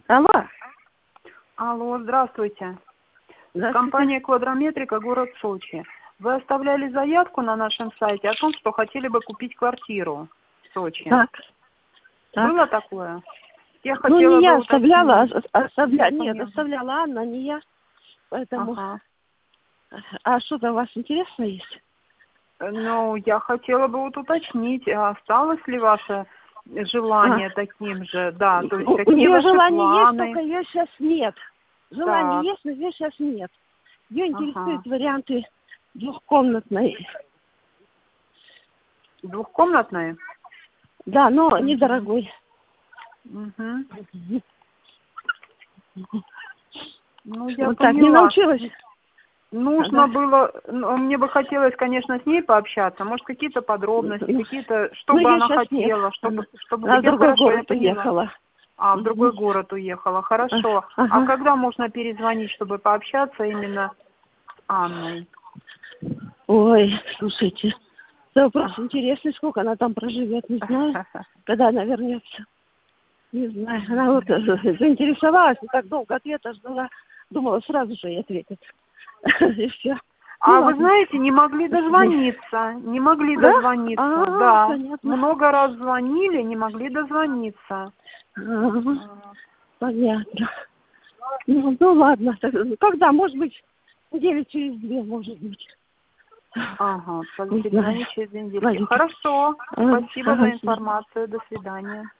Алло. Алло, здравствуйте. Здравствуйте. Компания «Квадрометрика», город Сочи. Вы оставляли заявку на нашем сайте о том, что хотели бы купить квартиру в Сочи. Так. Было такое? Я Ну, хотела не я бы оставляла, уточнить. нет, оставляла Анна, не я. Поэтому... Ага. А что-то у вас интересно есть? Ну, я хотела бы вот уточнить, осталось ли ваше желание таким же? Да, то есть У какие нее ваши желание есть, планы? только ее сейчас нет. Желание Так. есть, но ее сейчас нет. Ее Ага. интересуют варианты двухкомнатной. Двухкомнатные? Да, но недорогой. Угу. Ну, я Вот так, не поняла. научилась? Нужно было, мне бы хотелось, конечно, с ней пообщаться, может, какие-то подробности, какие-то, что Ну, бы ее она сейчас нет. хотела, чтобы Она в я другой хорошо, я город поняла. уехала. В другой город уехала, хорошо. А Ага. когда можно перезвонить, чтобы пообщаться именно с Анной? Ой, слушайте, это вопрос интересный, сколько она там проживет, не знаю, когда она вернется. Не знаю, она вот заинтересовалась, и так долго ответа ждала, думала, сразу же ей ответит. И все. А вы знаете, не могли дозвониться, Да? да. Понятно. Много раз звонили, не могли дозвониться. Понятно. Ну ладно, когда, может быть, 9 через 2, может быть. Ага, Не знаю. перезвонить через 2 недели. Ладненько. Хорошо, спасибо за информацию, до свидания.